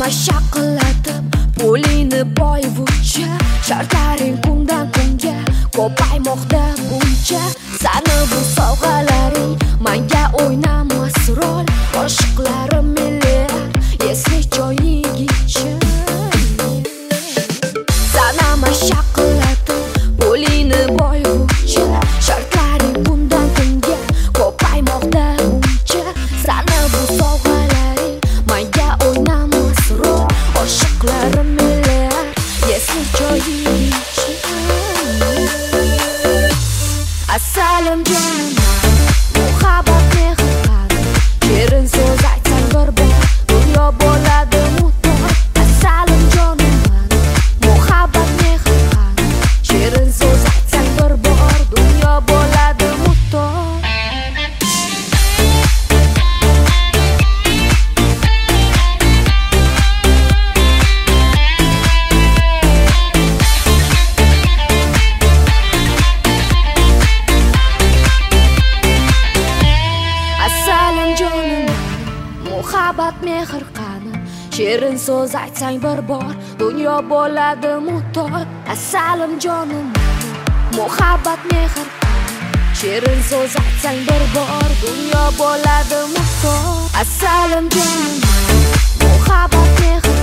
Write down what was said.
mashaqillatib pulingni boyivchi, shartlaring kundan kunga ko'paymoqda buncha. Sani bu sovg'alaring menga o'ynamas rol, oshiqlarim milliard esli joyigicha. Sana mashaqillatib pulingni boyivchi, shartlaring kundan kunga ko'paymoqda buncha. Sani bu sovg'alaring menga o'ynamas rol, oshiqlarim milliard esli joyigicha. Asalim jonim, muhabbat mehr qani, shirin so'z aytsang bir bor, dunyo bo'ladi mutor. Asalim jonim, muhabbat mehr qani, shirin so'z aytsang bir bor, dunyo bo'ladi mutor. Asalim jonim, muhabbat mehr qani, shirin so'z aytsang bir bor, dunyo bo'ladi mutor. Asalim jonim, muhabbat mehr qani, shirin so'z aytsang bir bor, dunyo bo'ladi mutor. Asalim jonim, muhabbat mehr